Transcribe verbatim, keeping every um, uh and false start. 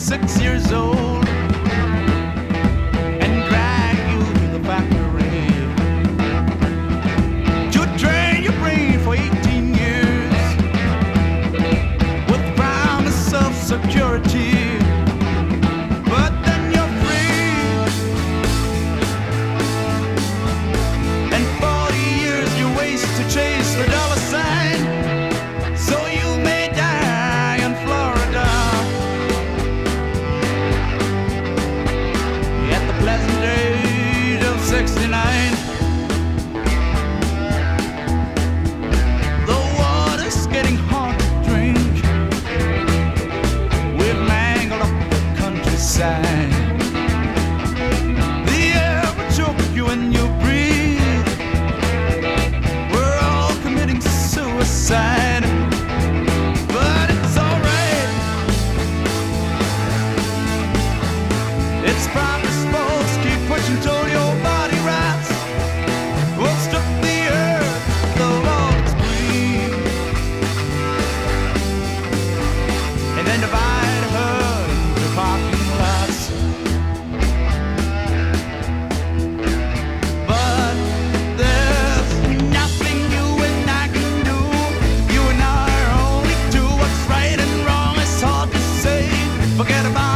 six years old and drag you to the factory to train your brain for eighteen years with promise of security. But then you're free, and forty years you waste to chase the dollar sign. So you may die in Florida at the pleasant age of sixty-nine. The water's getting hard to drink. We've mangled up the countryside. The air will choke you when you breathe. We're all committing suicide. But it's alright. It's promise, folks. Keep pushing till your body rots. We'll strip the earth of all its green and then divide her into parking lots. But there's nothing you and I can do. You and I are only two. What's right and wrong is hard to say. Forget about